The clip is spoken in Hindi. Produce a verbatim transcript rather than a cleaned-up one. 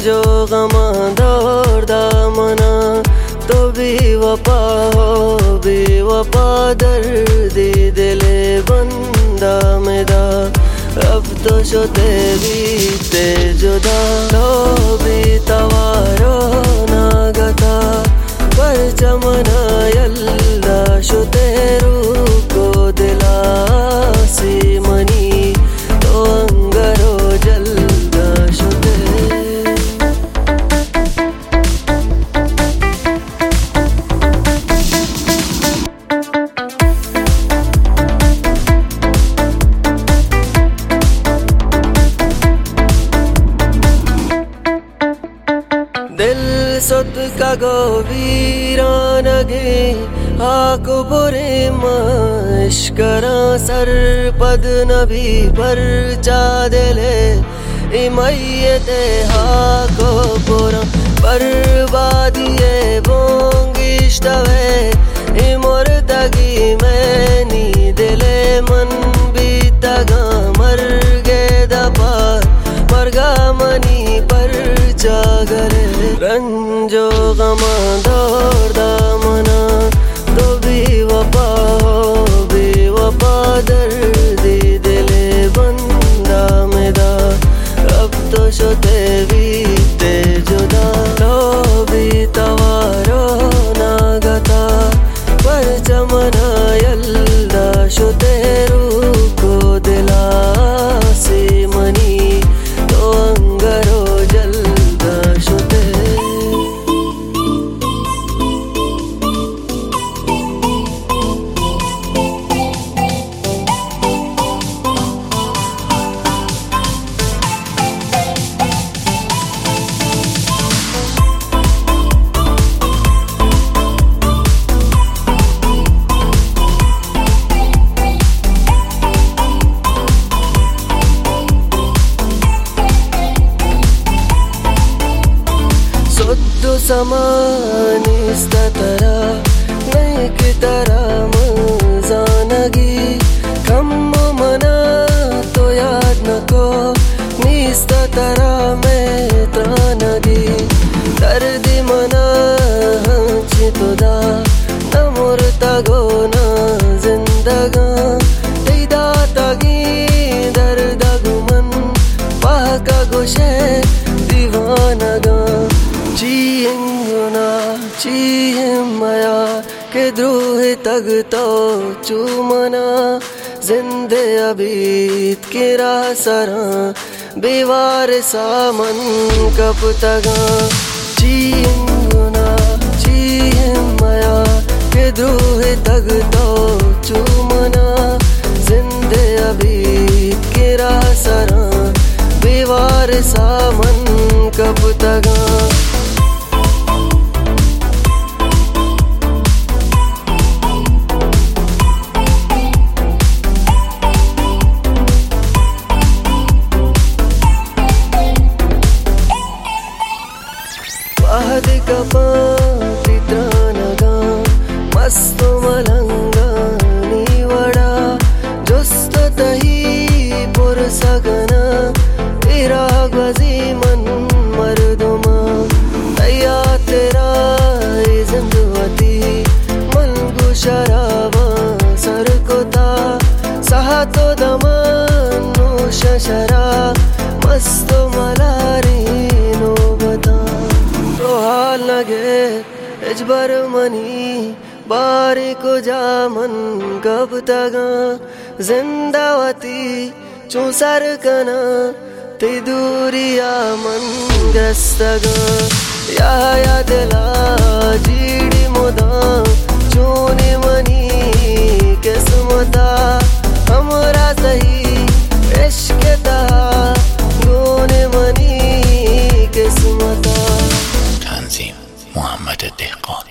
रंजो गमा दौर दामना तो बेवफा हो बेवफा दर्दी दिले बंदा मेरा अब तो शुते बीते जुदा लो बीतवारो नागता पर चमना यल्ला शुते रूको दिला सीमनी तो अंगरो जल्दा शुते दिल सुत का गो वीरानगे आको बुरे मश्करा सर पद नबी पर चादले इमयते हाको पुरा बर्बादिए बोंगिश्तवे इमोरदगी मैनी दिले मन बीतगा मर गे दपार मरगा मनी पर जागरे रंजो गमा दौर दामना तो बेवफा हो बेवफा दर्दी दिले बंदा मेरा अब तो शुते बीते जुदा लो बीतवारो नागता पर चमना यल्ला शुते रूको दिला सीमनी तो अंगरो जल्दा शुते समानिस्तरा नहीं की तरह मजानगी कम मना तो याद न को निस्तरा में त्रानगी दर्द मना चितुदा न मुर्ता गो न जिंदगा तेदा तगी दर्द गुमन पाका गुशे दीवानगा चींगुना चीमया के द्रोह तग तो चूमना जिंदे अबीत के रासरा बेवार सामन कब तगा चींगुना चीमया के द्रोह तग तो चूमना जिंदे अबीत के रासरा बेवार सामन कब तगा कपातित्रानगा मस्त मलंगा नीवड़ा जुस्त तही पुरसगना तेरा गजी मन मर्दुमा तैया तेरा जिंदवती मन गुशरावा सरकोता सहा तो दमन शशरा मस्त मलारी नो बता लगे इजबर मनी बारी को जामन कब तगा जिंदावती चूसर कना ते दूरिया मन ग्रस्तगा या या दिला जीड़ी मुदा चूनी मनी किस्मता हमरा सही इश्क ता गोने मनी किस्मता تنظیم محمد دهقان.